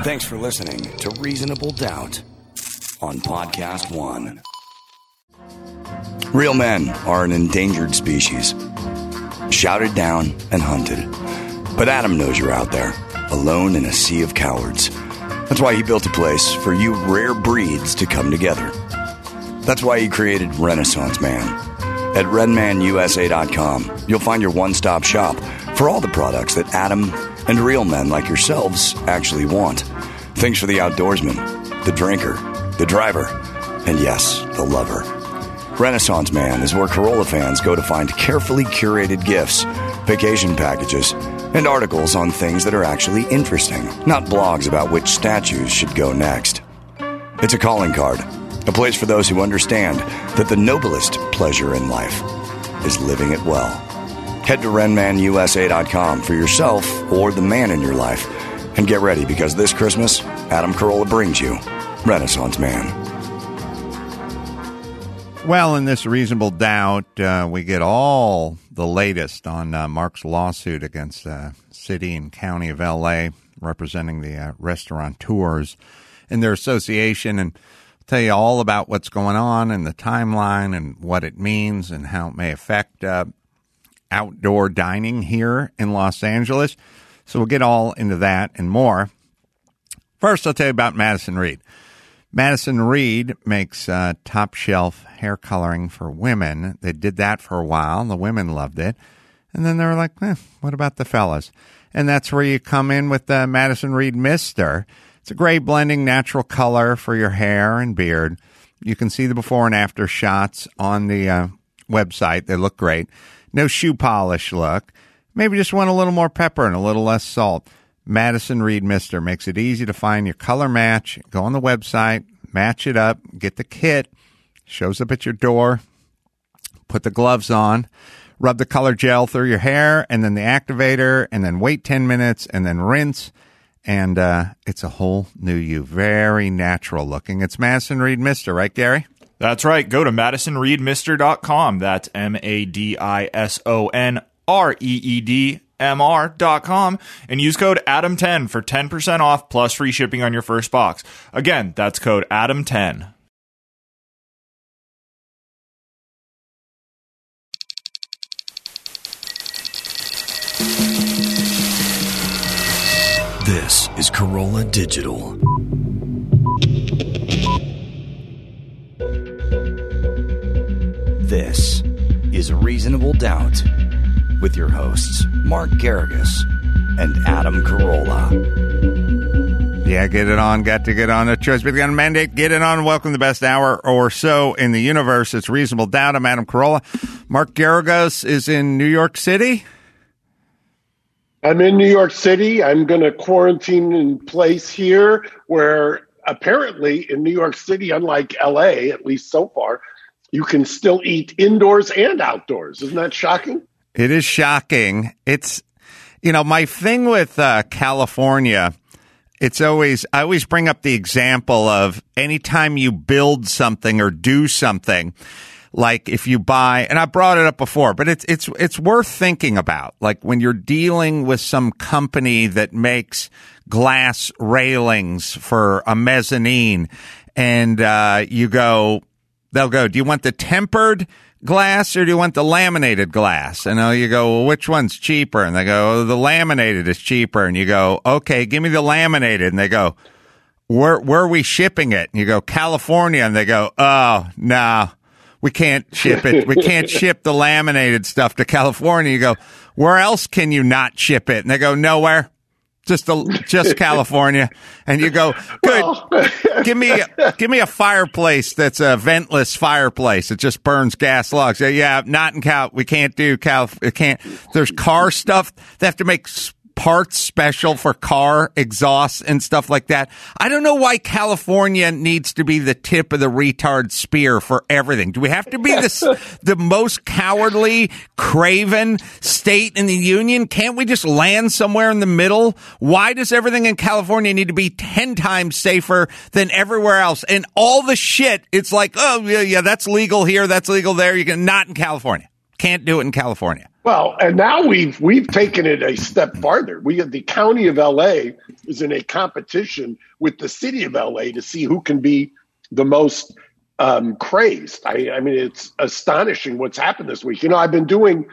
Thanks for listening to Reasonable Doubt on Podcast One. Real men are an endangered species, shouted down and hunted. But Adam knows you're out there, alone in a sea of cowards. That's why he built a place for you rare breeds to come together. That's why he created Renaissance Man. At RedmanUSA.com, you'll find your one-stop shop for all the products that Adam and real men like yourselves actually want. Things for the outdoorsman, the drinker, the driver, and yes, the lover. Renaissance Man is where Corolla fans go to find carefully curated gifts, vacation packages, and articles on things that are actually interesting, not blogs about which statues should go next. It's a calling card, a place for those who understand that the noblest pleasure in life is living it well. Head to RenmanUSA.com for yourself or the man in your life, and get ready because this Christmas, Adam Carolla brings you Renaissance Man. Well, in this Reasonable Doubt, we get all the latest on Mark's lawsuit against the city and county of L.A., representing the restaurateurs and their association, and tell you all about what's going on and the timeline and what it means and how it may affect outdoor dining here in Los Angeles. So we'll get all into that and more. First, I'll tell you about Madison Reed. Madison Reed makes top-shelf hair coloring for women. They did that for a while. The women loved it. And then they were like, what about the fellas? And that's where you come in with the Madison Reed Mister. It's a gray blending natural color for your hair and beard. You can see the before and after shots on the website. They look great. No shoe polish look. Maybe just want a little more pepper and a little less salt. Madison Reed Mister makes it easy to find your color match. Go on the website, match it up, get the kit. Shows up at your door. Put the gloves on. Rub the color gel through your hair and then the activator, and then wait 10 minutes and then rinse. And it's a whole new you. Very natural looking. It's Madison Reed Mister, right, Gary? That's right. Go to MadisonReedMr.com. That's MadisonReedMR.com and use code Adam10 for 10% off plus free shipping on your first box. Again, that's code Adam10. This is Corolla Digital. This is Reasonable Doubt with your hosts, Mark Garrigus and Adam Carolla. Yeah, get it on. Got to get on. A choice, but got a mandate. Get it on. Welcome to the best hour or so in the universe. It's Reasonable Doubt. I'm Adam Carolla. Mark Garrigus is in New York City. I'm in New York City. I'm going to quarantine in place here where apparently in New York City, unlike LA, at least so far, you can still eat indoors and outdoors. Isn't that shocking? It is shocking. It's, my thing with California, I always bring up the example of anytime you build something or do something, like if you buy, and I brought it up before, but it's worth thinking about. Like when you're dealing with some company that makes glass railings for a mezzanine, and they'll go, do you want the tempered glass or do you want the laminated glass? And you go, well, which one's cheaper? And they go, oh, the laminated is cheaper. And you go, okay, give me the laminated. And they go, where are we shipping it? And you go, California. And they go, oh, no. We can't ship it. We can't ship the laminated stuff to California. You go, where else can you not ship it? And they go, nowhere. Just California. And you go, good. Give me a fireplace that's a ventless fireplace. It just burns gas logs. Yeah, not in Cal. We can't do Cal. It can't. There's car stuff. They have to make parts special for car exhausts and stuff like that. I don't know why California needs to be the tip of the retard spear for everything. Do we have to be the most cowardly, craven state in the union? Can't we just land somewhere in the middle? Why does everything in California need to be 10 times safer than everywhere else? And all the shit, it's like, oh, yeah, that's legal here, that's legal there. You can not in California. Can't do it in California. Well, and now we've taken it a step farther. The county of LA is in a competition with the city of LA to see who can be the most crazed. I mean, it's astonishing what's happened this week. I've been doing.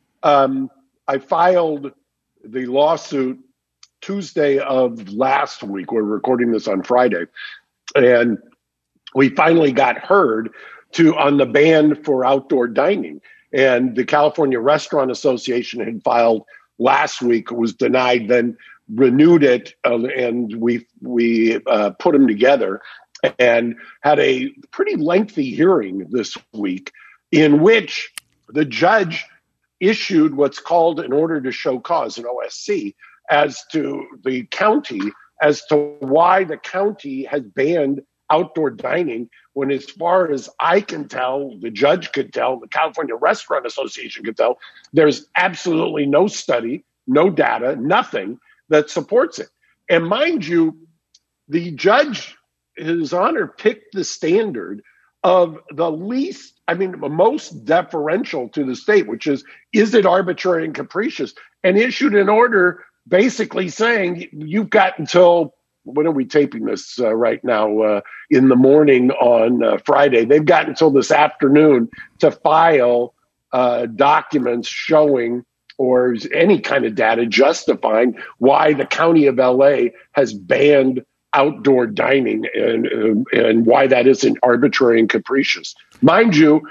I filed the lawsuit Tuesday of last week. We're recording this on Friday, and we finally got heard on the ban for outdoor dining. And the California Restaurant Association had filed last week, was denied, then renewed it, and we put them together and had a pretty lengthy hearing this week in which the judge issued what's called an order to show cause, an OSC, as to the county, as to why the county has banned outdoor dining, when as far as I can tell, the judge could tell, the California Restaurant Association could tell, there's absolutely no study, no data, nothing that supports it. And mind you, the judge, His Honor, picked the standard of the most deferential to the state, which is it arbitrary and capricious, and issued an order basically saying you've got until, when are we taping this right now? In the morning on Friday. They've got until this afternoon to file documents showing or any kind of data justifying why the county of LA has banned outdoor dining and why that isn't arbitrary and capricious. Mind you,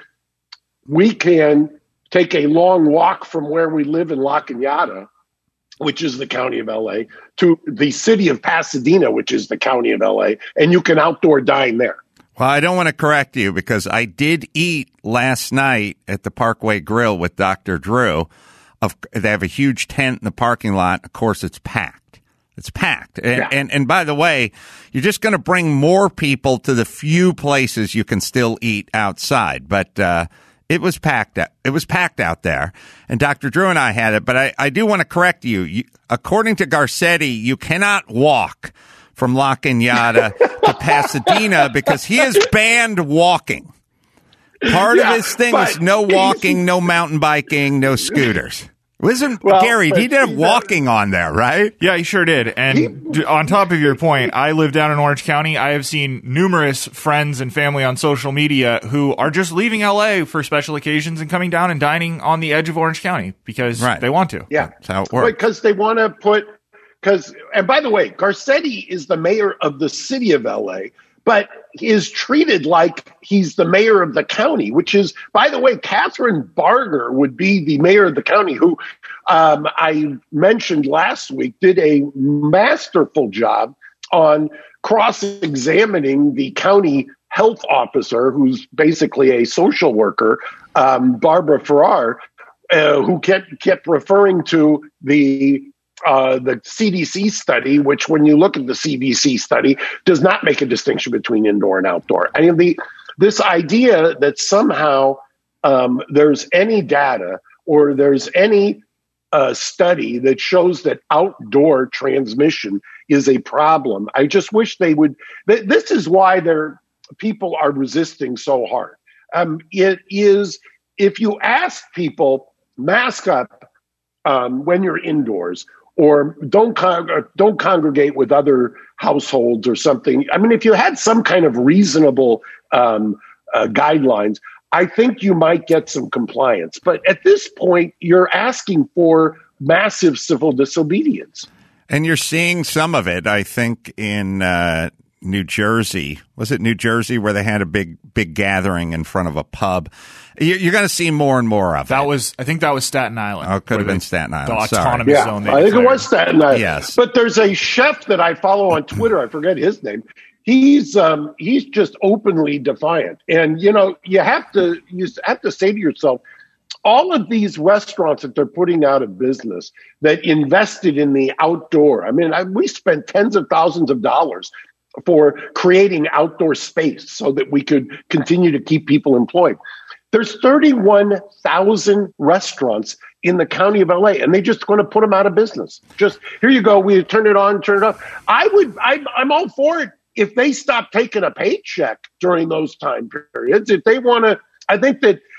we can take a long walk from where we live in La Cañada, which is the county of LA, to the city of Pasadena, which is the county of LA, and you can outdoor dine there. Well, I don't want to correct you because I did eat last night at the Parkway Grill with Dr. Drew. They have a huge tent in the parking lot. Of course, it's packed. It's packed. And by the way, you're just going to bring more people to the few places you can still eat outside. But it was packed. It was packed out there, and Dr. Drew and I had it. But I do want to correct you. According to Garcetti, you cannot walk from La Cañada to Pasadena because he has banned walking. Part of his thing is no walking, no mountain biking, no scooters. Gary, he did have walking on there, right? Yeah, he sure did. And on top of your point, I live down in Orange County. I have seen numerous friends and family on social media who are just leaving LA for special occasions and coming down and dining on the edge of Orange County because they want to. Yeah. That's how it works. Because they want to and by the way, Garcetti is the mayor of the city of LA, but he is treated like he's the mayor of the county, which is, by the way, Catherine Barger would be the mayor of the county, who I mentioned last week did a masterful job on cross-examining the county health officer, who's basically a social worker, Barbara Farrar, who kept referring to the CDC study, which when you look at the CDC study, does not make a distinction between indoor and outdoor. I mean, this idea that somehow there's any data or there's any study that shows that outdoor transmission is a problem. I just wish they would. This is why people are resisting so hard. It is, if you ask people, mask up when you're indoors, or don't congregate with other households or something. I mean, if you had some kind of reasonable guidelines, I think you might get some compliance. But at this point, you're asking for massive civil disobedience. And you're seeing some of it, I think, in New Jersey. Was it New Jersey where they had a big gathering in front of a pub? You're going to see more and more of it. I think that was Staten Island. Oh, it could have been Staten Island. The autonomous zone. I think it was Staten Island. Yes. But there's a chef that I follow on Twitter. I forget his name. He's just openly defiant. And, you have to say to yourself, all of these restaurants that they're putting out of business that invested in the outdoor, we spent tens of thousands of dollars for creating outdoor space so that we could continue to keep people employed. There's 31,000 restaurants in the county of LA, and they're just going to put them out of business. Just, here you go, we turn it on, turn it off. I'm all for it if they stop taking a paycheck during those time periods. If they want to, I think that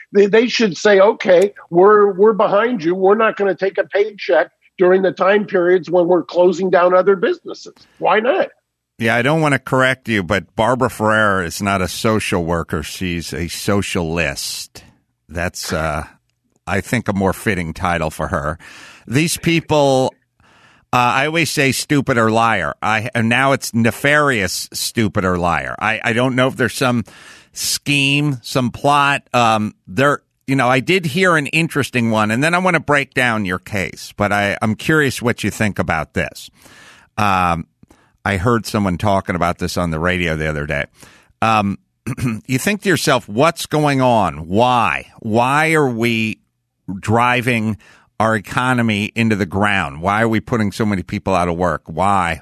They should say, okay, we're behind you. We're not going to take a paycheck during the time periods when we're closing down other businesses. Why not? Yeah, I don't want to correct you, but Barbara Ferrer is not a social worker. She's a socialist. That's, I think, a more fitting title for her. These people, I always say stupid or liar. And now it's nefarious stupid or liar. I don't know if there's some scheme, some plot. I did hear an interesting one, and then I want to break down your case, but I'm curious what you think about this. I heard someone talking about this on the radio the other day. You think to yourself, what's going on? Why? Why are we driving our economy into the ground? Why are we putting so many people out of work? Why?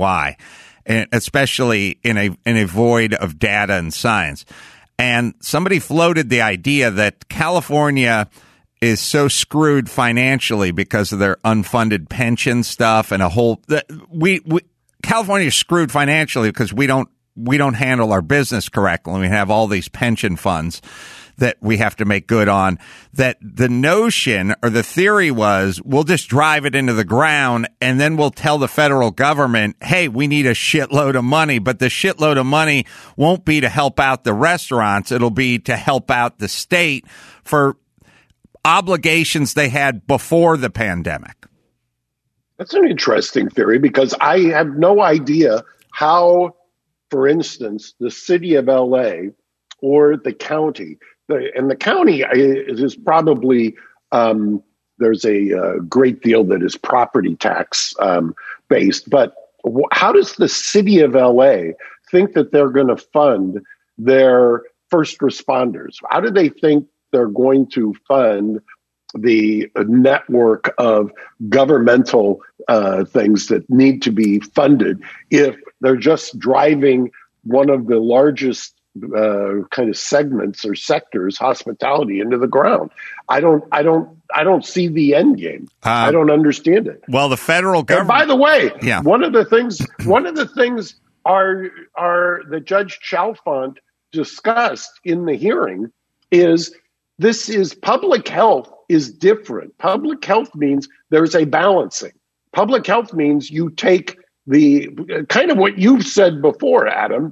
And especially in a void of data and science. And somebody floated the idea that California is so screwed financially because of their unfunded pension stuff and California is screwed financially because we don't handle our business correctly. We have all these pension funds that we have to make good on. That the notion or the theory was we'll just drive it into the ground and then we'll tell the federal government, hey, we need a shitload of money. But the shitload of money won't be to help out the restaurants. It'll be to help out the state for obligations they had before the pandemic. That's an interesting theory because I have no idea how, for instance, the city of LA or the county, and the county is probably, there's a great deal that is property tax based, but how does the city of LA think that they're going to fund their first responders? How do they think they're going to fund the network of governmental things that need to be funded if they're just driving one of the largest kind of segments or sectors, hospitality, into the ground? I don't see the end game. I don't understand it. Well, the federal government. And by the way, one of the things are that Judge Chalfant discussed in the hearing is public health is different. Public health means there's a balancing. Public health means you take the kind of what you've said before, Adam.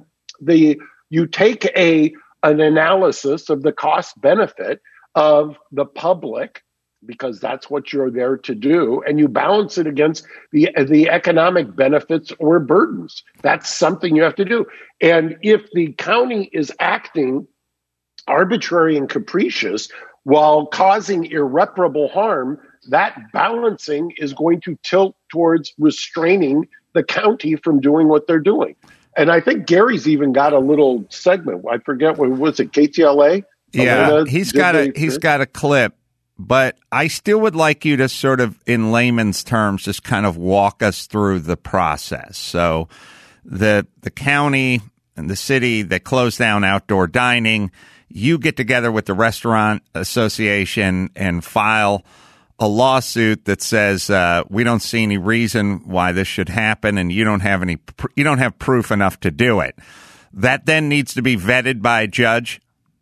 You take an analysis of the cost benefit of the public, because that's what you're there to do, and you balance it against the economic benefits or burdens. That's something you have to do. And if the county is acting arbitrary and capricious while causing irreparable harm, that balancing is going to tilt towards restraining the county from doing what they're doing. And I think Gary's even got a little segment. I forget what was it, KTLA? Yeah, he's got a clip, but I still would like you to sort of, in layman's terms, just kind of walk us through the process. So the county and the city, they close down outdoor dining. You get together with the Restaurant Association and file a lawsuit that says we don't see any reason why this should happen, and you don't have proof enough to do it. That then needs to be vetted by a judge.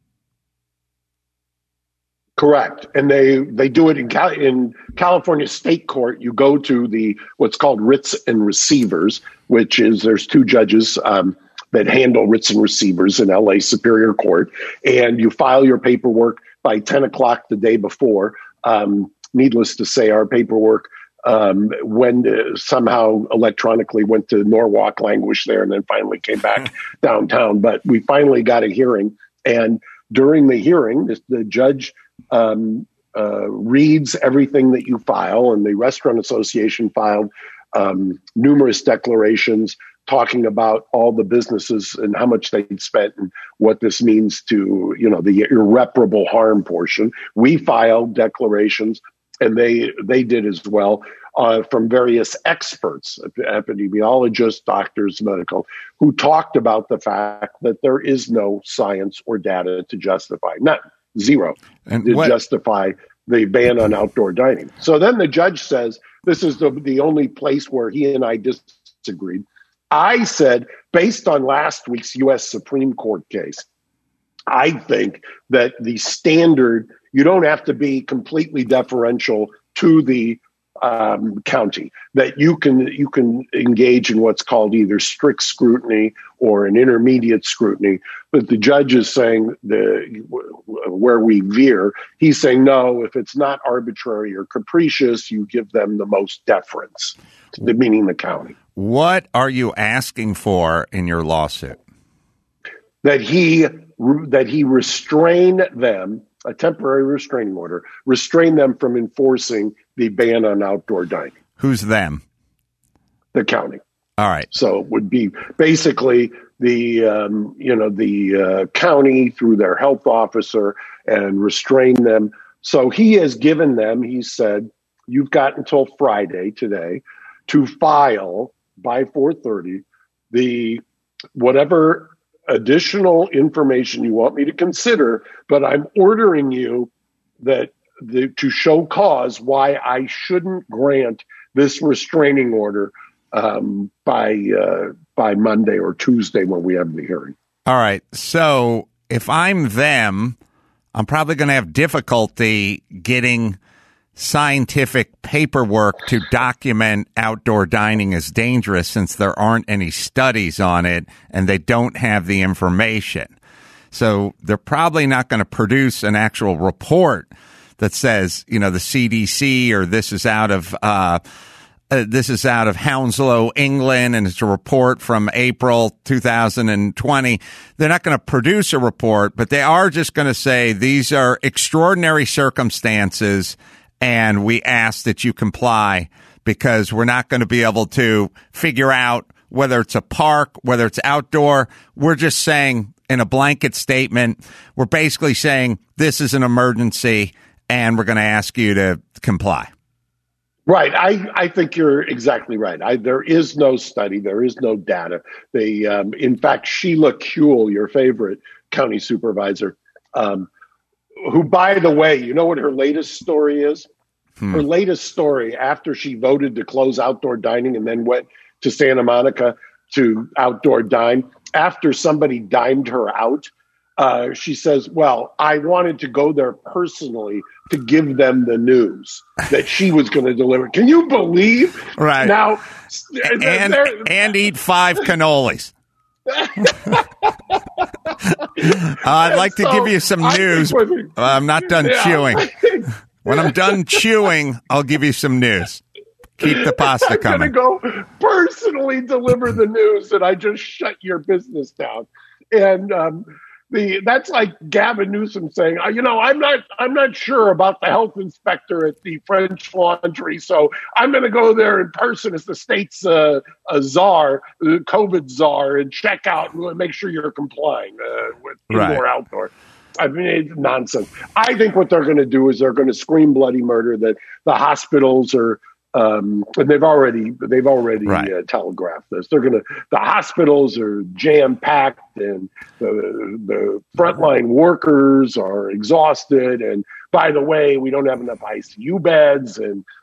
Correct, and they do it in California State Court. You go to what's called writs and receivers, which is there's two judges that handle writs and receivers in LA Superior Court, and you file your paperwork by 10 o'clock the day before. Needless to say, our paperwork somehow electronically went to Norwalk, languished there, and then finally came back downtown. But we finally got a hearing, and during the hearing, the judge reads everything that you file, and the Restaurant Association filed numerous declarations talking about all the businesses and how much they'd spent and what this means to, the irreparable harm portion. We filed declarations, and they did as well, from various experts, epidemiologists, doctors, medical, who talked about the fact that there is no science or data to justify, zero, to justify the ban on outdoor dining. So then the judge says, this is the only place where he and I disagreed. I said, based on last week's U.S. Supreme Court case, I think that the standard, you don't have to be completely deferential to the county, that you can engage in what's called either strict scrutiny or an intermediate scrutiny. But the judge is saying where we veer, he's saying, no, if it's not arbitrary or capricious, you give them the most deference, meaning the county. What are you asking for in your lawsuit? That he restrain them, a temporary restraining order, restrain them from enforcing the ban on outdoor dining. Who's them? The county. All right. So it would be basically the county through their health officer and restrain them. So he has given them, he said, you've got until Friday today to file by 4:30 the whatever additional information you want me to consider, but I'm ordering you to show cause why I shouldn't grant this restraining order by Monday or Tuesday when we have the hearing. All right. So if I'm them, I'm probably going to have difficulty getting scientific paperwork to document outdoor dining as dangerous, since there aren't any studies on it and they don't have the information. So they're probably not going to produce an actual report that says, the CDC or this is out of Hounslow, England, and it's a report from April 2020. They're not going to produce a report, but they are just going to say these are extraordinary circumstances and we ask that you comply, because we're not going to be able to figure out whether it's a park, whether it's outdoor. We're just saying in a blanket statement, we're basically saying this is an emergency and we're going to ask you to comply. Right. I think you're exactly right. There is no study. There is no data. In fact, Sheila Kuehl, your favorite county supervisor, who, by the way, you know what her latest story is? Her latest story, after she voted to close outdoor dining and then went to Santa Monica to outdoor dine, after somebody dimed her out, she says, well, I wanted to go there personally to give them the news that she was going to deliver. Can you believe? Right. Now, and eat 5 cannolis. I'd like to give you some news. I'm not done chewing. When I'm done chewing, I'll give you some news. Keep the pasta coming. I'm going to go personally deliver the news that I just shut your business down. And that's like Gavin Newsom saying, I'm not sure about the health inspector at the French Laundry, so I'm going to go there in person as the state's czar, the COVID czar, and check out and make sure you're complying with indoor outdoor. I mean, it's nonsense. I think what they're going to do is they're going to scream bloody murder that the hospitals are. And they've already telegraphed this. The hospitals are jam packed, and the frontline workers are exhausted. And by the way, we don't have enough ICU beds.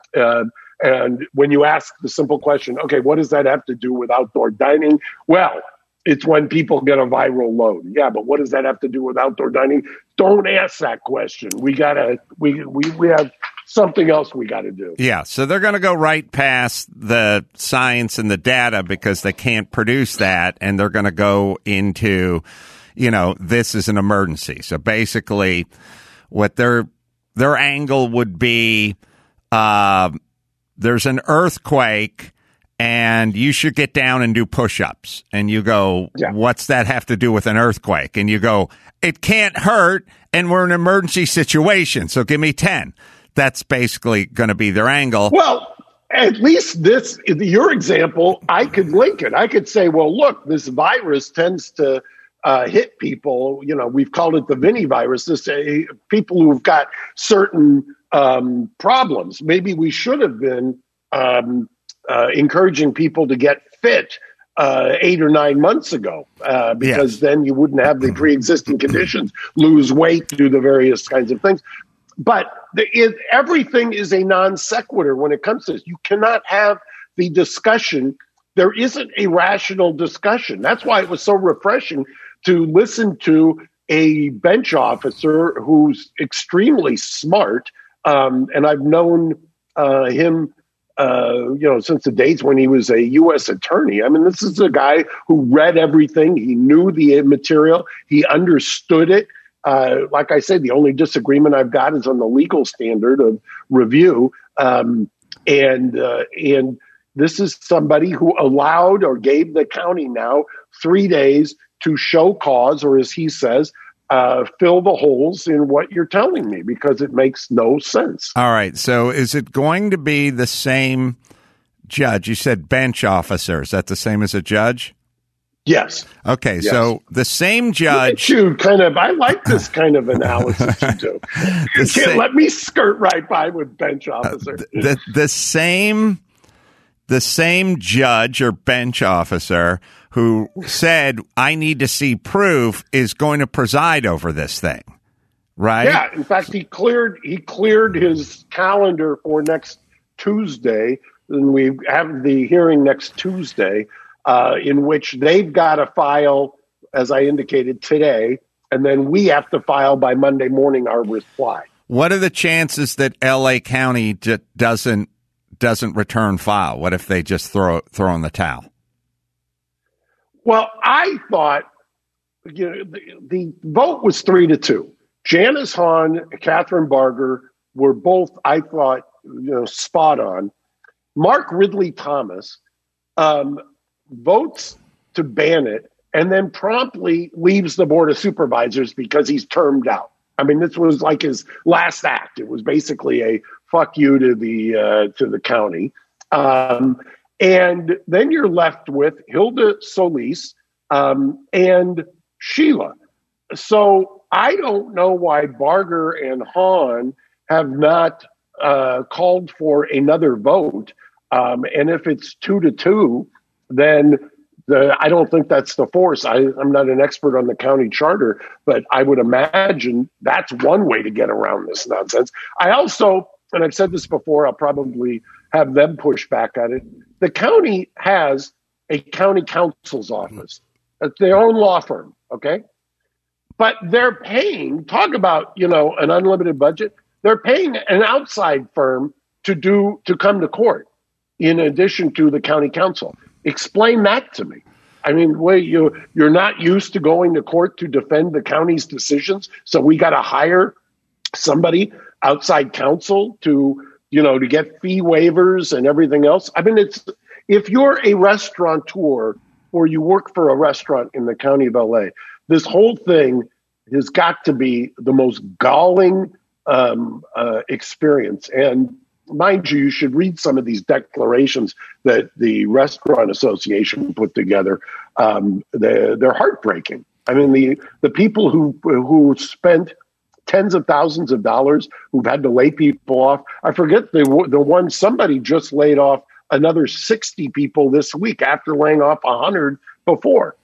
And when you ask the simple question, okay, what does that have to do with outdoor dining? Well, it's when people get a viral load. Yeah, but what does that have to do with outdoor dining? Don't ask that question. We have something else we got to do. Yeah, so they're going to go right past the science and the data because they can't produce that, and they're going to go into, this is an emergency. So basically, what their angle would be, there's an earthquake, and you should get down and do push-ups. And you go, What's that have to do with an earthquake? And you go, it can't hurt, and we're in an emergency situation, so give me 10. That's basically going to be their angle. Well, at least your example, I could link it. I could say, well, look, this virus tends to hit people. We've called it the Vinny virus. People who've got certain problems. Maybe we should have been encouraging people to get fit 8 or 9 months ago, because then you wouldn't have the pre-existing conditions, lose weight, do the various kinds of things. But everything is a non sequitur when it comes to this. You cannot have the discussion. There isn't a rational discussion. That's why it was so refreshing to listen to a bench officer who's extremely smart, and I've known him, since the days when he was a U.S. attorney. I mean, this is a guy who read everything. He knew the material. He understood it. Like I said, the only disagreement I've got is on the legal standard of review. And this is somebody who allowed or gave the county now 3 days to show cause, or as he says, fill the holes in what you're telling me, because it makes no sense. All right. So is it going to be the same judge? You said bench officer. Is that the same as a judge? Yes. Okay. Yes. So the same judge. I like this kind of analysis you do. You can't let me skirt right by with bench officer. The same judge or bench officer who said, I need to see proof, is going to preside over this thing, right? Yeah. In fact, he cleared his calendar for next Tuesday, and we have the hearing next Tuesday, in which they've got to file, as I indicated, today, and then we have to file by Monday morning our reply. What are the chances that L.A. County doesn't return file? What if they just throw in the towel? Well, I thought the vote was 3-2. Janice Hahn, Catherine Barger were both, I thought, spot on. Mark Ridley Thomas votes to ban it and then promptly leaves the Board of Supervisors because he's termed out. I mean, this was like his last act. It was basically a fuck you to the county. And then you're left with Hilda Solis and Sheila. So I don't know why Barger and Hahn have not called for another vote. And if it's 2-2, then I don't think that's the force. I'm not an expert on the county charter, but I would imagine that's one way to get around this nonsense. I also, and I've said this before, I'll probably have them push back on it. The county has a county counsel's office. It's their own law firm, okay? But they're paying, talk about, an unlimited budget. They're paying an outside firm to come to court in addition to the county council. Explain that to me. I mean, you're not used to going to court to defend the county's decisions, so we got to hire somebody, outside counsel, to get fee waivers and everything else. I mean, if you're a restaurateur or you work for a restaurant in the county of LA, this whole thing has got to be the most galling experience. And mind you, you should read some of these declarations that the Restaurant Association put together. They're heartbreaking. I mean, the people who spent tens of thousands of dollars, who've had to lay people off. I forget the one, somebody just laid off another 60 people this week after laying off 100 before.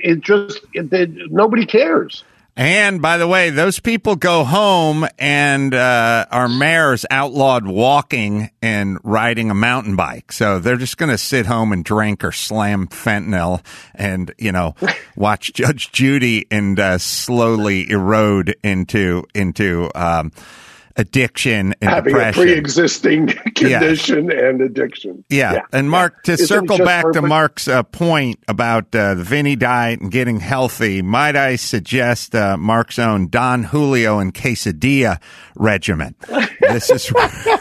Nobody cares. And by the way, those people go home, and our mayor's outlawed walking and riding a mountain bike. So they're just going to sit home and drink or slam fentanyl and, watch Judge Judy and slowly erode into addiction and having depression. A pre-existing condition and addiction. Yeah. And Mark, to circle back to Mark's point about the Vinny diet and getting healthy, might I suggest Mark's own Don Julio and quesadilla regimen. This is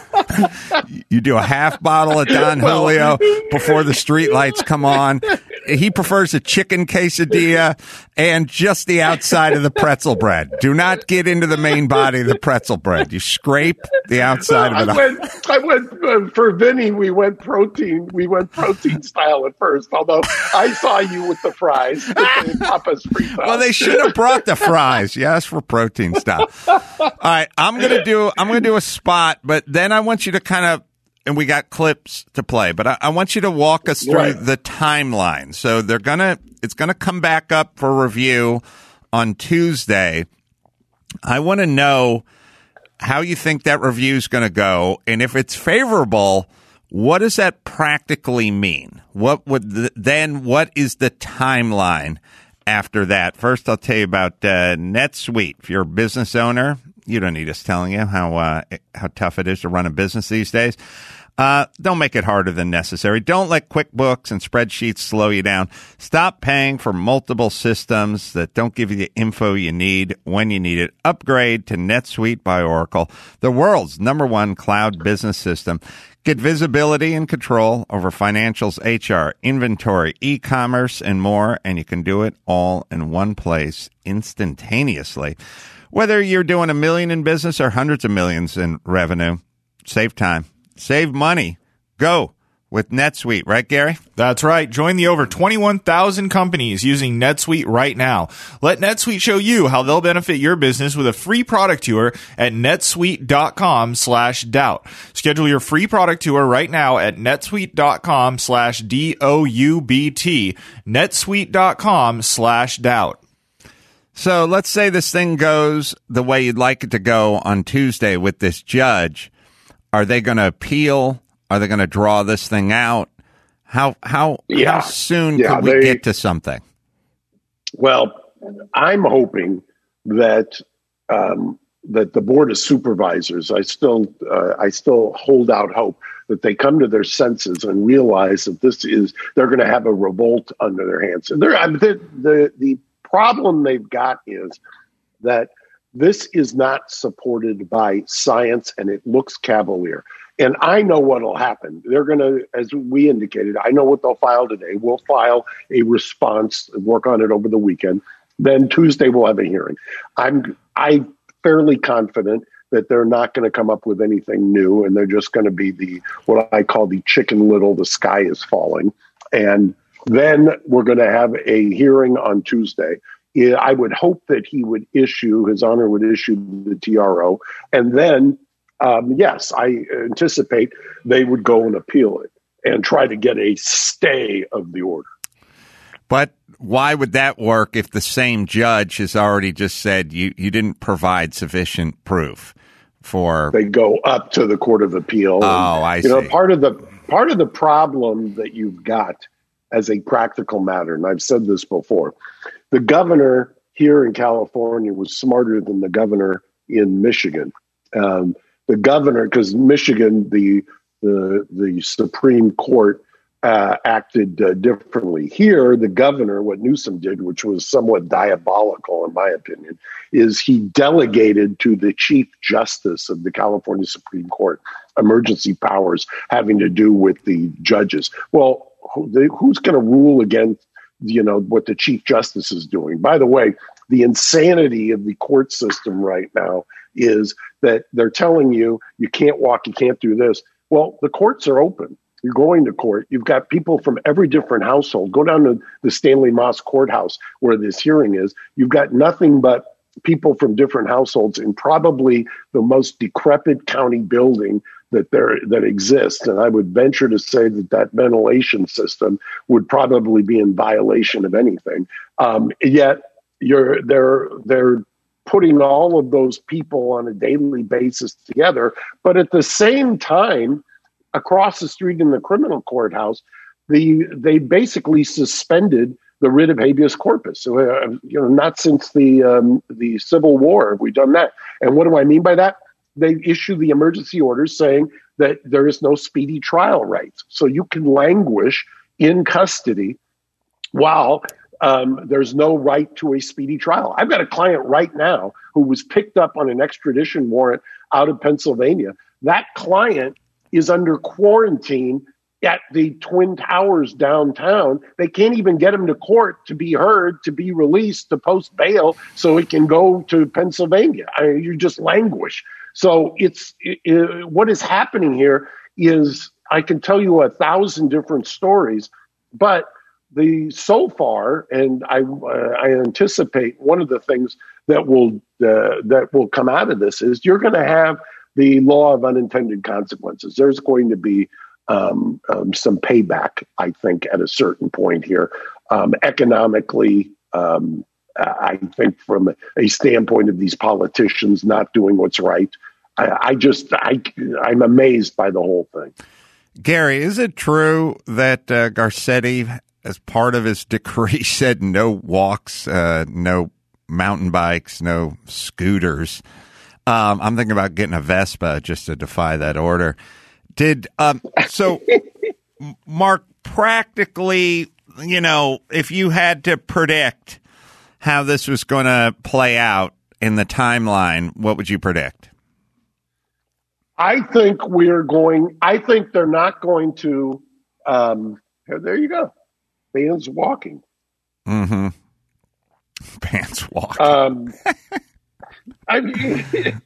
you do a half bottle of Don Julio before the street lights come on. He prefers a chicken quesadilla and just the outside of the pretzel bread. Do not get into the main body of the pretzel bread. You scrape the outside of it. I went for Vinny. We went protein style at first. Although I saw you with the fries, Papa's free style. Well, they should have brought the fries. Yes, for protein style. All right, I'm gonna do a spot, but then I want you to kind of. And we got clips to play, but I want you to walk us through the timeline. So it's gonna come back up for review on Tuesday. I want to know how you think that review is going to go, and if it's favorable, what does that practically mean? What is the timeline after that. First, I'll tell you about NetSuite. If you're a business owner, you don't need us telling you how tough it is to run a business these days. Don't make it harder than necessary. Don't let QuickBooks and spreadsheets slow you down. Stop paying for multiple systems that don't give you the info you need when you need it. Upgrade to NetSuite by Oracle, the world's #1 cloud business system. Get visibility and control over financials, HR, inventory, e-commerce, and more, and you can do it all in one place instantaneously. Whether you're doing $1 million in business or hundreds of millions in revenue, save time. Save money. Go with NetSuite, right, Gary? That's right. Join the over 21,000 companies using NetSuite right now. Let NetSuite show you how they'll benefit your business with a free product tour at netsuite.com/doubt. Schedule your free product tour right now at netsuite.com/DOUBT. netsuite.com/doubt. So let's say this thing goes the way you'd like it to go on Tuesday with this judge. Are they going to appeal? Are they going to draw this thing out? How soon could we get to something? Well, I'm hoping that that the Board of Supervisors, I still hold out hope that they come to their senses and realize that they're going to have a revolt under their hands. And the problem they've got is that this is not supported by science, and it looks cavalier. And I know what will happen. They're going to, as we indicated, I know what they'll file today. We'll file a response, work on it over the weekend. Then Tuesday we'll have a hearing. I'm fairly confident that they're not going to come up with anything new, and they're just going to be what I call the Chicken Little, the sky is falling. And then we're going to have a hearing on Tuesday. I would hope that His Honor would issue the TRO. And then, yes, I anticipate they would go and appeal it and try to get a stay of the order. But why would that work if the same judge has already just said you didn't provide sufficient proof for? They go up to the Court of Appeal. I see. Part of the problem that you've got as a practical matter, and I've said this before, the governor here in California was smarter than the governor in Michigan. The governor, because Michigan, the Supreme Court acted differently. Here, the governor, what Newsom did, which was somewhat diabolical in my opinion, is he delegated to the Chief Justice of the California Supreme Court emergency powers having to do with the judges. Well, who's going to rule against what the Chief Justice is doing? By the way, the insanity of the court system right now is that they're telling you can't walk, you can't do this. Well, the courts are open. You're going to court. You've got people from every different household. Go down to the Stanley Moss Courthouse where this hearing is. You've got nothing but people from different households in probably the most decrepit county building that exists. And I would venture to say that ventilation system would probably be in violation of anything. Yet they're putting all of those people on a daily basis together. But at the same time, across the street in the criminal courthouse, they basically suspended the writ of habeas corpus. So, not since the Civil War have we done that. And what do I mean by that? They issue the emergency orders saying that there is no speedy trial rights. So you can languish in custody while there's no right to a speedy trial. I've got a client right now who was picked up on an extradition warrant out of Pennsylvania. That client is under quarantine at the Twin Towers downtown. They can't even get him to court to be heard, to be released, to post bail so he can go to Pennsylvania. You just languish. So what is happening here is, I can tell you 1,000 different stories, but so far, and I anticipate one of the things that will come out of this is you're going to have the law of unintended consequences. There's going to be some payback, I think, at a certain point here, economically. I think from a standpoint of these politicians not doing what's right, I'm amazed by the whole thing. Gary, is it true that Garcetti as part of his decree, said no walks, no mountain bikes, no scooters. I'm thinking about getting a Vespa just to defy that order. So, Mark, practically, if you had to predict how this was going to play out in the timeline, what would you predict? I think they're not going to, there you go. Bands walking. Mm-hmm. Bands walking. I mean,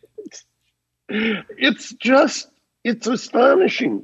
it's astonishing.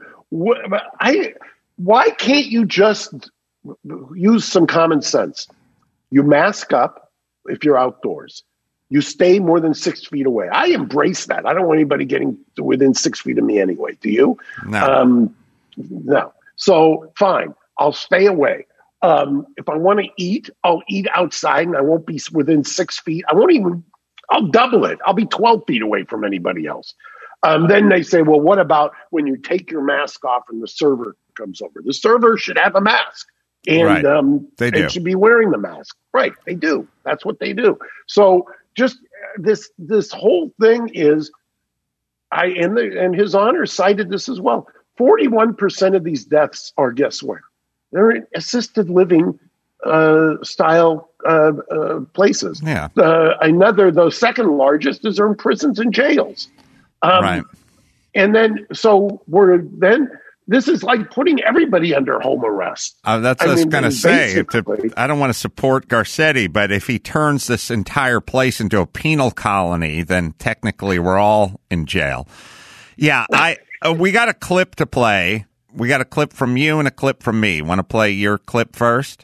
Why can't you just use some common sense? You mask up if you're outdoors. You stay more than 6 feet away. I embrace that. I don't want anybody getting within 6 feet of me anyway. Do you? No. No. So fine. I'll stay away. If I want to eat, I'll eat outside and I won't be within 6 feet. I'll double it. I'll be 12 feet away from anybody else. Then they say, well, what about when you take your mask off and the server comes over? The server should have a mask. And right. They should be wearing the mask. Right. They do. That's what they do. So just this whole thing is, and His Honor cited this as well. 41% of these deaths are, guess where? They're in assisted living style places. Yeah. The second largest is in prisons and jails. Right. And then, this is like putting everybody under home arrest. That's what I was going to say. I don't want to support Garcetti, but if he turns this entire place into a penal colony, then technically we're all in jail. Yeah, we got a clip to play. We got a clip from you and a clip from me. Want to play your clip first?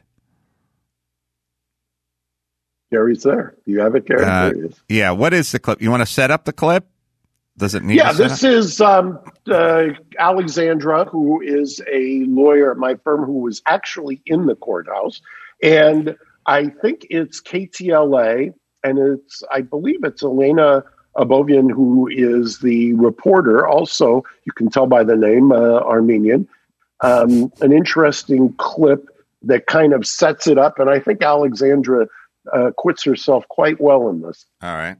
Gary's there. Do you have it, Gary? There he is. Yeah, what is the clip? You want to set up the clip? Does it need Yeah, this is Alexandra, who is a lawyer at my firm who was actually in the courthouse. And I think it's KTLA, and I believe it's Elena Abovian, who is the reporter. Also, you can tell by the name, Armenian. An interesting clip that kind of sets it up. And I think Alexandra quits herself quite well in this. All right.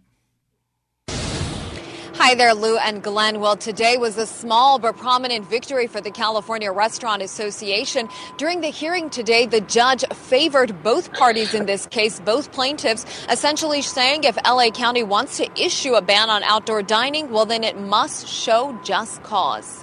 Hi there, Lou and Glenn. Well, today was a small but prominent victory for the California Restaurant Association. During the hearing today, the judge favored both parties in this case, both plaintiffs, essentially saying if LA County wants to issue a ban on outdoor dining, well, then it must show just cause.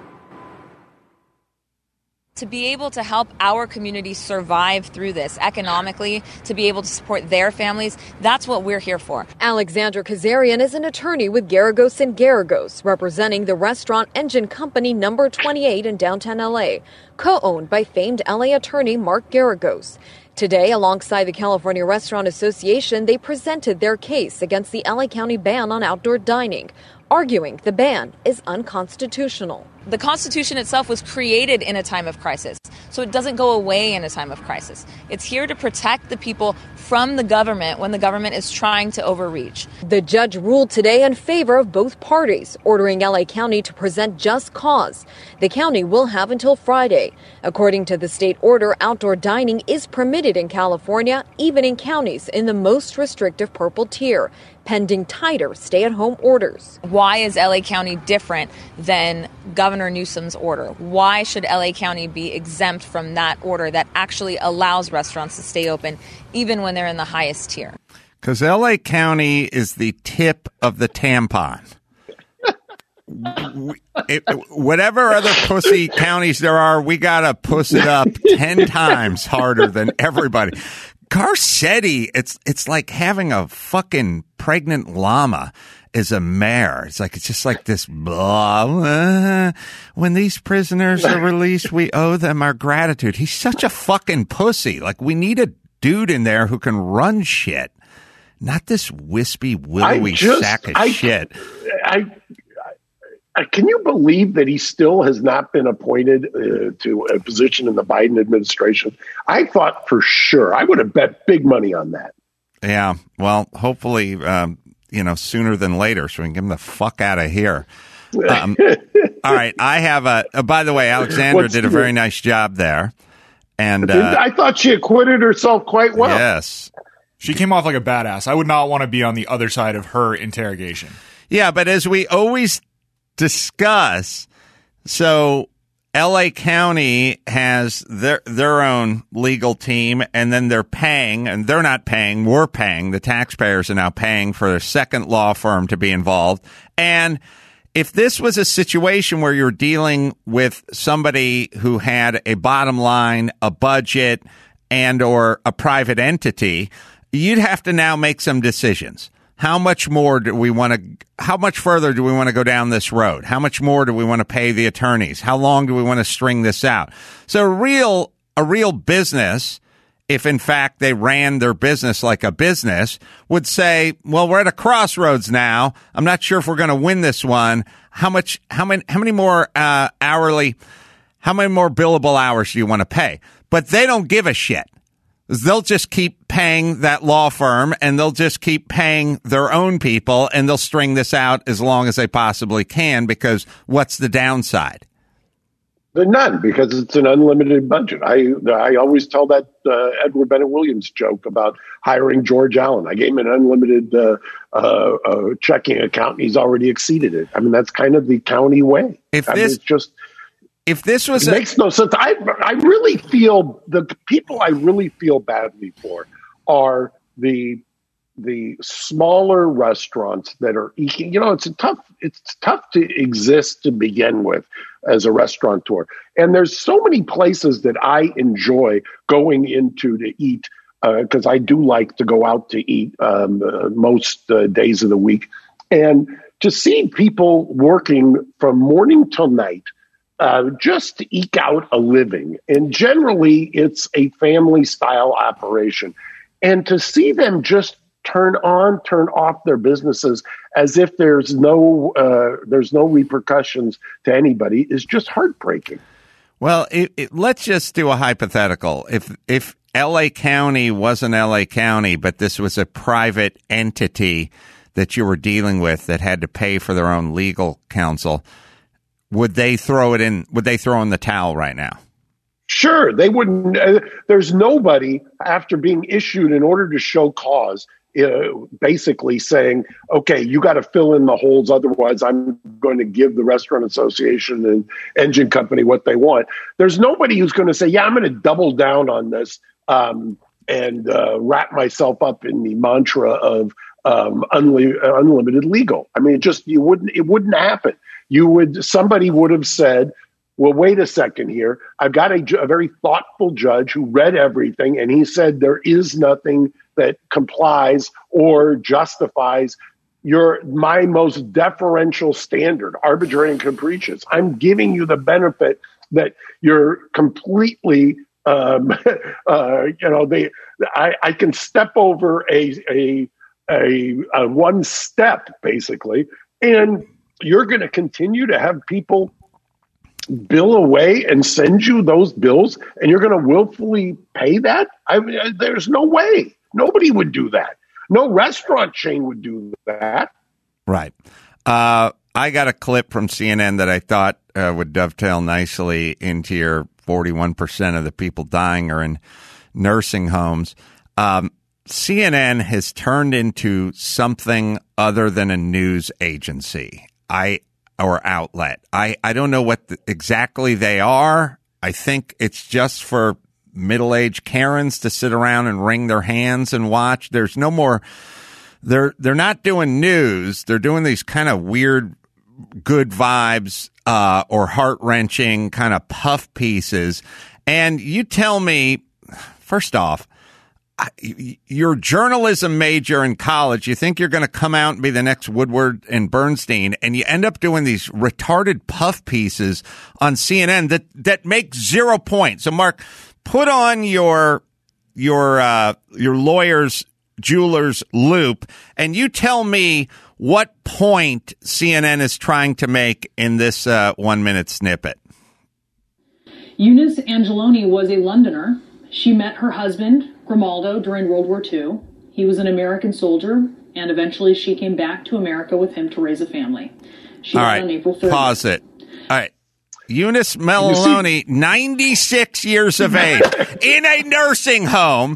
To be able to help our community survive through this economically, to be able to support their families, that's what we're here for. Alexandra Kazarian is an attorney with Garagos & Garagos, representing the restaurant Engine Company number 28 in downtown LA, co-owned by famed LA attorney Mark Garagos. Today, alongside the California Restaurant Association, they presented their case against the LA County ban on outdoor dining, arguing the ban is unconstitutional. The Constitution itself was created in a time of crisis, so it doesn't go away in a time of crisis. It's here to protect the people from the government when the government is trying to overreach. The judge ruled today in favor of both parties, ordering LA County to present just cause. The county will have until Friday. According to the state order, outdoor dining is permitted in California, even in counties in the most restrictive purple tier, pending tighter stay-at-home orders. Why is LA County different than Governor Newsom's order? Why should LA County be exempt from that order that actually allows restaurants to stay open even when they're in the highest tier? Because LA County is the tip of the tampon. Whatever other pussy counties there are, we got to puss it up 10 times harder than everybody. Garcetti, it's like having a fucking pregnant llama as a mayor. It's just like this blah. When these prisoners are released, we owe them our gratitude. He's such a fucking pussy. Like, we need a dude in there who can run shit, not this wispy, willowy sack of shit. Can you believe that he still has not been appointed to a position in the Biden administration? I thought for sure. I would have bet big money on that. Yeah. Well, hopefully, sooner than later, so we can get him the fuck out of here. All right. I have by the way, Alexandra did a very nice job there. And I thought she acquitted herself quite well. Yes. She came off like a badass. I would not want to be on the other side of her interrogation. Yeah, but as we always discuss, so L.A. County has their own legal team, and then they're paying, and they're not paying, we're paying, the taxpayers are now paying for a second law firm to be involved. And if this was a situation where you're dealing with somebody who had a bottom line, a budget, and or a private entity, you'd have to now make some decisions. How much more do we want to, how much further do we want to go down this road? How much more do we want to pay the attorneys? How long do we want to string this out? So a real business, if in fact they ran their business like a business, would say, well, we're at a crossroads now. I'm not sure if we're going to win this one. How many more hourly, how many more billable hours do you want to pay? But they don't give a shit. They'll just keep paying that law firm, and they'll just keep paying their own people, and they'll string this out as long as they possibly can, because what's the downside? None, because it's an unlimited budget. I always tell that Edward Bennett Williams joke about hiring George Allen. I gave him an unlimited checking account, and he's already exceeded it. I mean, that's kind of the county way. If this was makes no sense. I really feel the people I really feel badly for are the smaller restaurants that are eking. You know, it's tough to exist to begin with as a restaurateur. And there's so many places that I enjoy going into to eat because I do like to go out to eat most days of the week. And to see people working from morning till night just to eke out a living. And generally, it's a family-style operation. And to see them just turn off their businesses as if there's no repercussions to anybody is just heartbreaking. Well, let's just do a hypothetical. If L.A. County wasn't L.A. County, but this was a private entity that you were dealing with that had to pay for their own legal counsel, would they throw in the towel right now? Sure, they wouldn't. There's nobody after being issued an order to show cause, basically saying, okay, you got to fill in the holes. Otherwise, I'm going to give the Restaurant Association and engine company what they want. There's nobody who's going to say, yeah, I'm going to double down on this and wrap myself up in the mantra of unlimited legal. I mean, it wouldn't happen. Somebody would have said, well, wait a second here. I've got a very thoughtful judge who read everything, and he said there is nothing that complies or justifies my most deferential standard, arbitrary and capricious. I'm giving you the benefit that you're completely, I can step over a one step basically, and you're going to continue to have people bill away and send you those bills, and you're going to willfully pay that? I mean, there's no way. Nobody would do that. No restaurant chain would do that. Right. I got a clip from CNN that I thought would dovetail nicely into your 41% of the people dying are in nursing homes. CNN has turned into something other than a news agency. Or outlet. I don't know what exactly they are. I think it's just for middle-aged Karens to sit around and wring their hands and watch. There's no more. They're not doing news. They're doing these kind of weird, good vibes or heart-wrenching kind of puff pieces. And you tell me, first off, your journalism major in college, you think you're going to come out and be the next Woodward and Bernstein, and you end up doing these retarded puff pieces on CNN that make 0 points. So, Mark, put on your lawyer's jeweler's loop, and you tell me what point CNN is trying to make in this 1 minute snippet. Eunice Angeloni was a Londoner. She met her husband, Grimaldo, during World War II. He was an American soldier, and eventually she came back to America with him to raise a family. She died on April 30th. Pause it. All right. Eunice Melilone, 96 years of age, in a nursing home.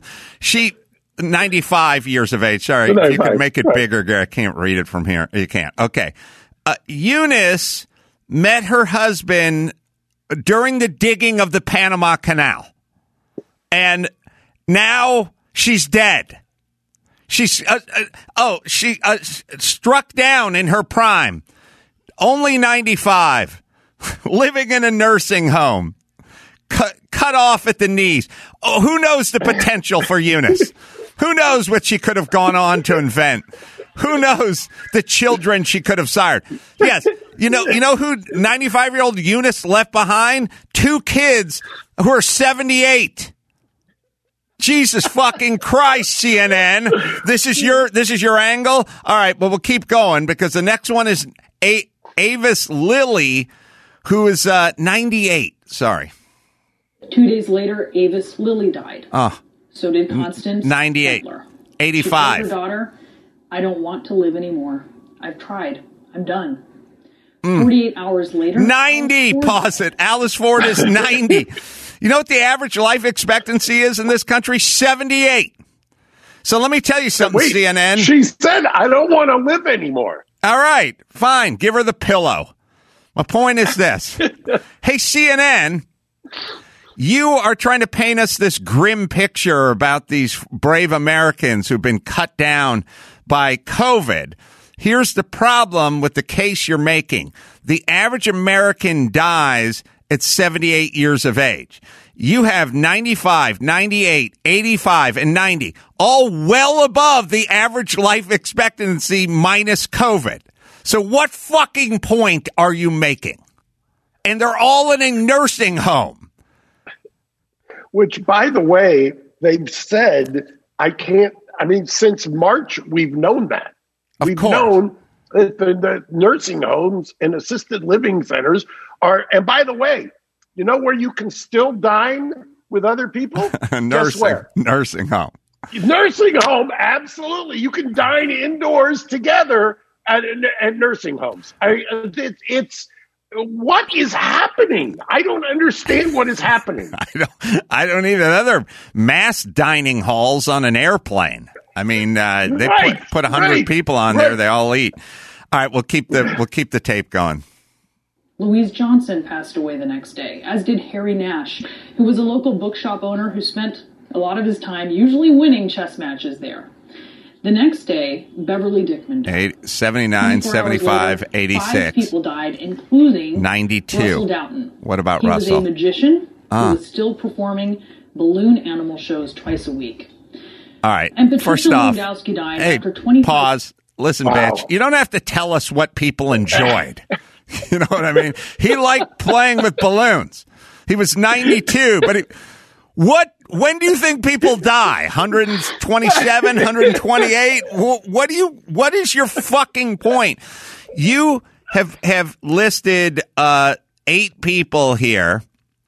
95 years of age. Sorry, if you could make it bigger. I can't read it from here. You can't. Okay. Eunice met her husband during the digging of the Panama Canal. And now she's dead. She's struck down in her prime. Only 95. Living in a nursing home. Cut off at the knees. Oh, who knows the potential for Eunice? Who knows what she could have gone on to invent? Who knows the children she could have sired? Yes. You know who 95-year-old Eunice left behind? 2 kids who are 78. Jesus fucking Christ, CNN. This is your angle? All right, well, we'll keep going because the next one is Avis Lilly, who is 98. Sorry. 2 days later, Avis Lilly died. So did Constance 98. Butler. 85. She told her daughter, I don't want to live anymore. I've tried. I'm done. 48 hours later. 90. Pause it. Alice Ford is 90. You know what the average life expectancy is in this country? 78. So let me tell you something, CNN. She said, I don't want to live anymore. All right, fine. Give her the pillow. My point is this. Hey, CNN, you are trying to paint us this grim picture about these brave Americans who've been cut down by COVID. Here's the problem with the case you're making. The average American dies at 78 years of age. You have 95, 98, 85, and 90, all well above the average life expectancy minus COVID. So what fucking point are you making? And they're all in a nursing home. Which, by the way, they've said, since March, we've known that. We've known that the nursing homes and assisted living centers are, and by the way, you know where you can still dine with other people? Guess where? Nursing home. Nursing home, absolutely. You can dine indoors together at nursing homes. It's what is happening? I don't understand what is happening. I don't either. Other mass dining halls on an airplane. I mean, they put 100 people on there. They all eat. All right, we'll keep the tape going. Louise Johnson passed away the next day, as did Harry Nash, who was a local bookshop owner who spent a lot of his time usually winning chess matches there. The next day, Beverly Dickman died. 79, 75, 86. 5 people died, including 92. Russell Doughton. What about Russell? He was Russell? a magician who was still performing balloon animal shows twice a week. All right. And Patricia First off, Lewandowski died after 25. Pause. Listen, bitch. You don't have to tell us what people enjoyed. You know what I mean? He liked playing with balloons. He was 92, but when do you think people die? 127, 128? What is your fucking point? You have listed 8 people here.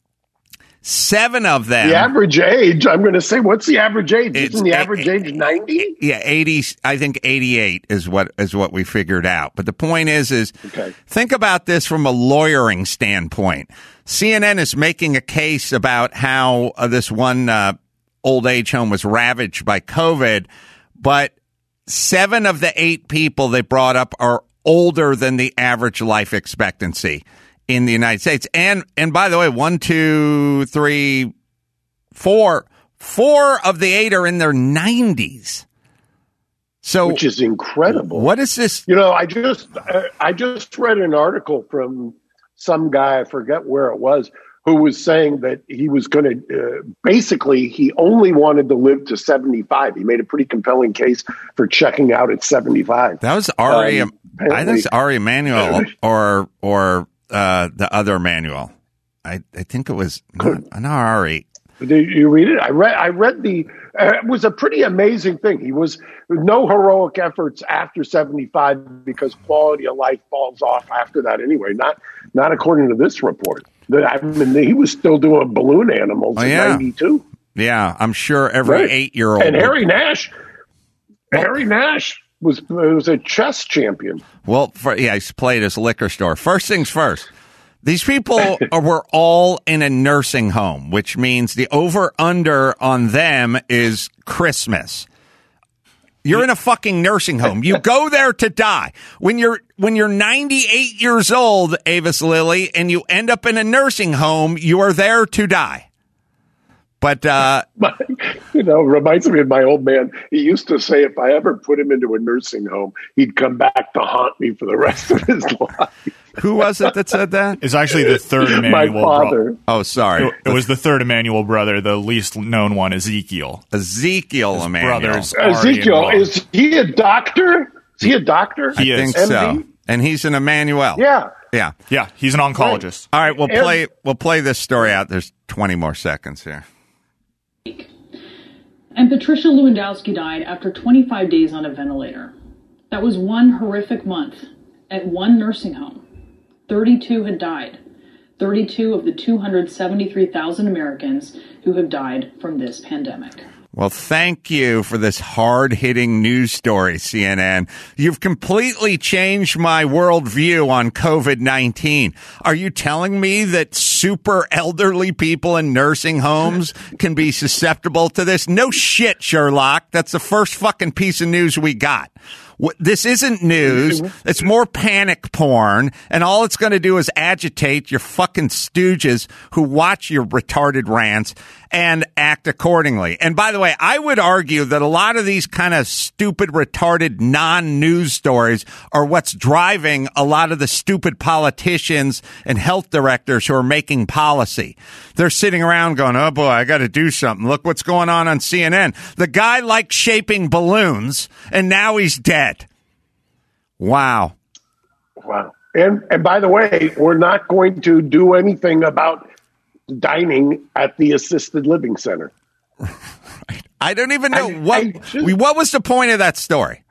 7 of them. The average age, I'm going to say, what's the average age? Isn't the average age 90? Yeah, 80. I think 88 is what we figured out. But the point is think about this from a lawyering standpoint. CNN is making a case about how this one old age home was ravaged by COVID, but 7 of the 8 people they brought up are older than the average life expectancy in the United States. And by the way, 1, 2, 3, 4 of the 8 are in their 90s. So, which is incredible. What is this? You know, I just read an article from some guy, I forget where it was, who was saying that he was going to, basically, he only wanted to live to 75. He made a pretty compelling case for checking out at 75. That was Ari, I think it's Ari Emanuel or the other Emanuel. I think it was not Ari. Did you read it? I read the. It was a pretty amazing thing. He was no heroic efforts after 75 because quality of life falls off after that anyway. Not according to this report. I mean, he was still doing balloon animals in 92. Yeah, I'm sure every 8-year-old. And Harry Nash was a chess champion. Well, he's played his liquor store. First things first. These people were all in a nursing home, which means the over-under on them is Christmas. You're in a fucking nursing home. You go there to die. When you're 98 years old, Avis Lilly, and you end up in a nursing home, you are there to die. But, reminds me of my old man. He used to say if I ever put him into a nursing home, he'd come back to haunt me for the rest of his life. Who was it that said that? It's actually the third Emmanuel My father. Oh, sorry. It was the third Emmanuel brother, the least known one, Ezekiel. Ezekiel His Emmanuel. brothers Ezekiel, is he a doctor? Is he a doctor? I think MD? so. And he's an Emmanuel. Yeah. Yeah. Yeah, he's an oncologist. All right, we'll play this story out. There's 20 more seconds here. And Patricia Lewandowski died after 25 days on a ventilator. That was one horrific month at one nursing home. 32 had died. 32 of the 273,000 Americans who have died from this pandemic. Well, thank you for this hard-hitting news story, CNN. You've completely changed my worldview on COVID-19. Are you telling me that super elderly people in nursing homes can be susceptible to this? No shit, Sherlock. That's the first fucking piece of news we got. This isn't news. It's more panic porn, and all it's going to do is agitate your fucking stooges who watch your retarded rants and act accordingly. And by the way, I would argue that a lot of these kind of stupid, retarded, non-news stories are what's driving a lot of the stupid politicians and health directors who are making policy. They're sitting around going, oh boy, I got to do something. Look what's going on CNN. The guy likes shaping balloons, and now he's dead. Wow. And by the way, we're not going to do anything about dining at the assisted living center. I don't even know what was the point of that story.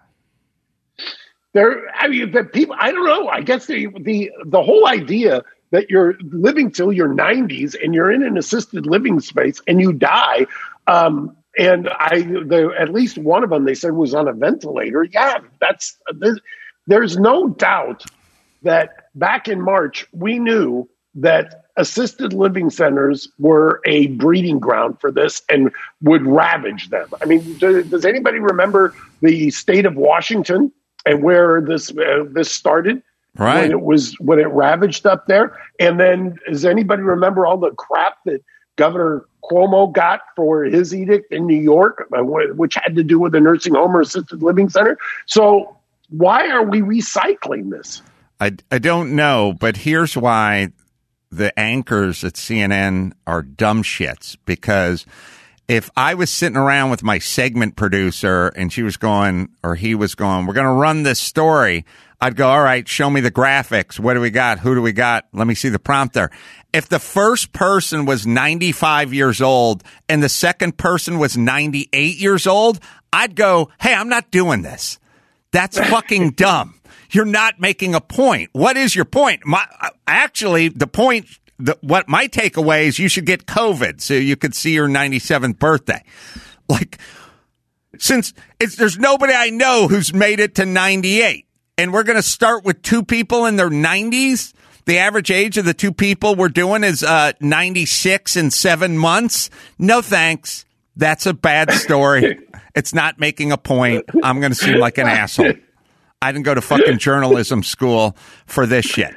The people, I don't know. I guess the whole idea that you're living till your 90s and you're in an assisted living space and you die. And at least one of them they said was on a ventilator. Yeah, there's no doubt that back in March we knew that assisted living centers were a breeding ground for this and would ravage them. I mean, does anybody remember the state of Washington and where this started? Right. When it ravaged up there? And then does anybody remember all the crap that Governor Cuomo got for his edict in New York, which had to do with a nursing home or assisted living center? So why are we recycling this? I don't know, but here's why the anchors at CNN are dumb shits, because if I was sitting around with my segment producer and she was going, or he was going, we're going to run this story, I'd go, all right, show me the graphics. What do we got? Who do we got? Let me see the prompter. If the first person was 95 years old and the second person was 98 years old, I'd go, hey, I'm not doing this. That's fucking dumb. You're not making a point. What is your point? The point, what my takeaway is, you should get COVID so you could see your 97th birthday. Like, since there's nobody I know who's made it to 98, and we're going to start with two people in their 90s. The average age of the two people we're doing is 96 and 7 months. No thanks. That's a bad story. It's not making a point. I'm going to seem like an asshole. I didn't go to fucking journalism school for this shit.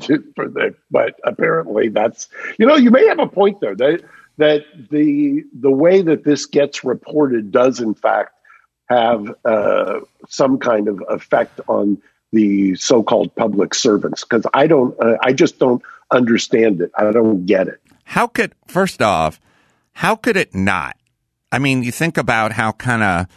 But apparently that's, you may have a point there that the way that this gets reported does in fact have some kind of effect on the so-called public servants, because I just don't understand it. I don't get it. First off, how could it not? I mean, you think about how kind of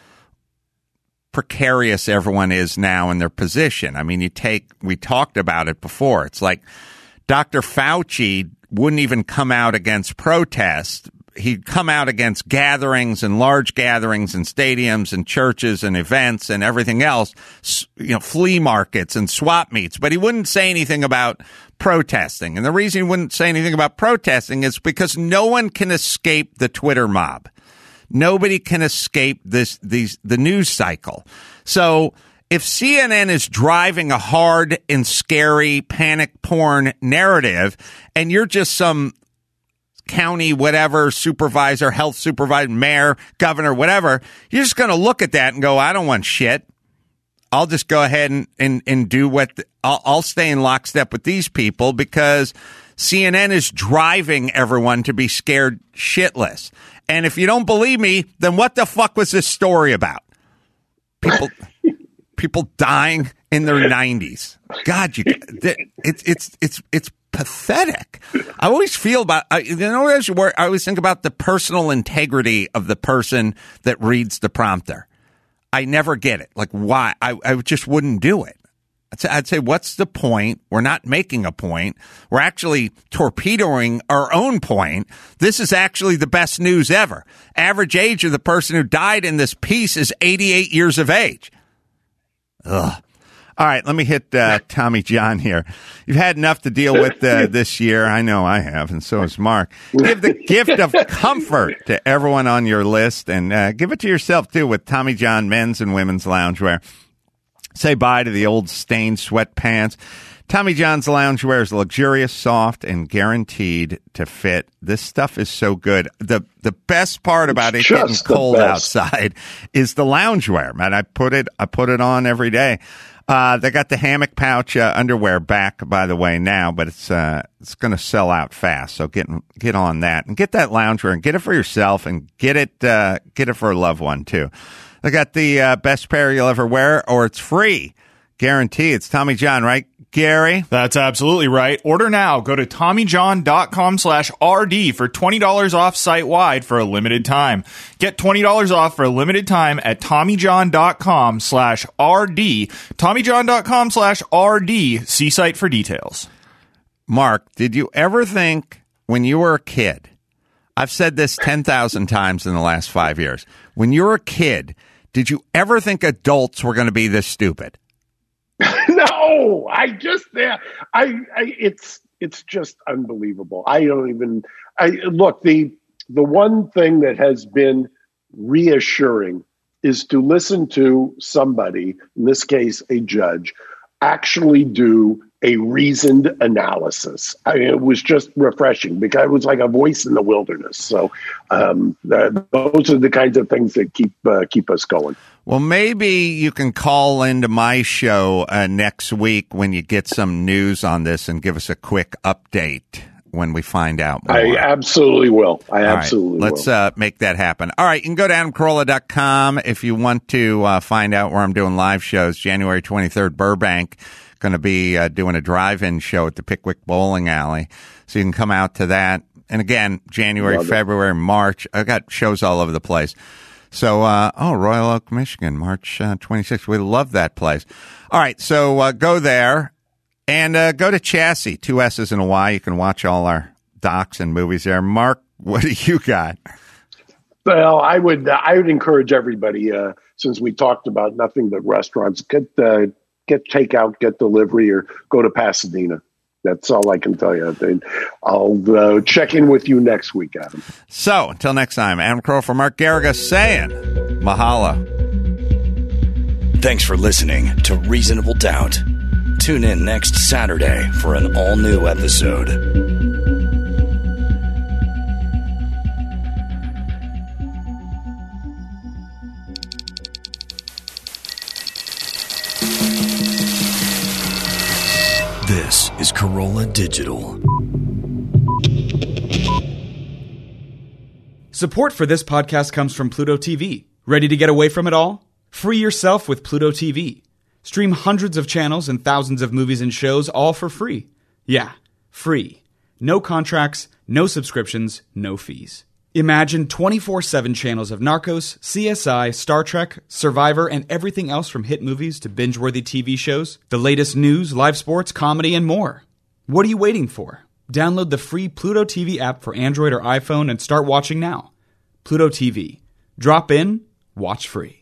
precarious everyone is now in their position. I mean, we talked about it before. It's like Dr. Fauci wouldn't even come out against protests. He'd come out against gatherings and large gatherings and stadiums and churches and events and everything else, flea markets and swap meets, but he wouldn't say anything about protesting. And the reason he wouldn't say anything about protesting is because no one can escape the Twitter mob. Nobody can escape the news cycle. So if CNN is driving a hard and scary panic porn narrative and you're just some county, whatever, supervisor, health supervisor, mayor, governor, whatever, you're just going to look at that and go, I don't want shit. I'll just go ahead and do what I'll stay in lockstep with these people because CNN is driving everyone to be scared shitless. And if you don't believe me, then what the fuck was this story about? People dying in their 90s. God, it's pathetic. I always feel about, I always think about the personal integrity of the person that reads the prompter. I never get it. Like, why? I just wouldn't do it. I'd say, what's the point? We're not making a point. We're actually torpedoing our own point. This is actually the best news ever. Average age of the person who died in this piece is 88 years of age. Ugh. All right, let me hit Tommy John here. You've had enough to deal with this year. I know I have, and so has Mark. Give the gift of comfort to everyone on your list, and give it to yourself, too, with Tommy John men's and women's loungewear. Say bye to the old stained sweatpants. Tommy John's loungewear is luxurious, soft, and guaranteed to fit. This stuff is so good. The best part about it getting cold outside is the loungewear, man. I put it on every day. They got the hammock pouch underwear back, by the way, now, but it's going to sell out fast. So get on that and get that loungewear and get it for yourself and get it for a loved one too. They got the best pair you'll ever wear, or it's free. Guarantee. It's Tommy John, right, Gary? That's absolutely right. Order now. Go to TommyJohn.com/RD for $20 off site-wide for a limited time. Get $20 off for a limited time at TommyJohn.com/RD. TommyJohn.com/RD. See site for details. Mark, did you ever think when you were a kid, I've said this 10,000 times in the last 5 years, when you were a kid, did you ever think adults were going to be this stupid? No, it's just unbelievable. Look, the one thing that has been reassuring is to listen to somebody, in this case, a judge, actually do a reasoned analysis. It was just refreshing because it was like a voice in the wilderness. So those are the kinds of things that keep us going. Well, maybe you can call into my show next week when you get some news on this and give us a quick update when we find out more. I absolutely will. Absolutely will. Let's make that happen. All right, you can go to AdamCarolla.com if you want to find out where I'm doing live shows. January 23rd, Burbank. Going to be doing a drive-in show at the Pickwick Bowling Alley. So you can come out to that. And again, January, February, March. I've got shows all over the place. So, Royal Oak, Michigan, March 26th. We love that place. All right, so go there and go to Chassis, 2 S's and a Y. You can watch all our docs and movies there. Mark, what do you got? Well, I would encourage everybody, since we talked about nothing but restaurants, get takeout, get delivery, or go to Pasadena. That's all I can tell you. I'll check in with you next week, Adam. So, until next time, Adam Carolla for Mark Garriga saying mahalo. Thanks for listening to Reasonable Doubt. Tune in next Saturday for an all-new episode. This is Corolla Digital. Support for this podcast comes from Pluto TV. Ready to get away from it all? Free yourself with Pluto TV. Stream hundreds of channels and thousands of movies and shows all for free. Yeah, free. No contracts, no subscriptions, no fees. Imagine 24/7 channels of Narcos, CSI, Star Trek, Survivor, and everything else from hit movies to binge-worthy TV shows, the latest news, live sports, comedy, and more. What are you waiting for? Download the free Pluto TV app for Android or iPhone and start watching now. Pluto TV. Drop in, watch free.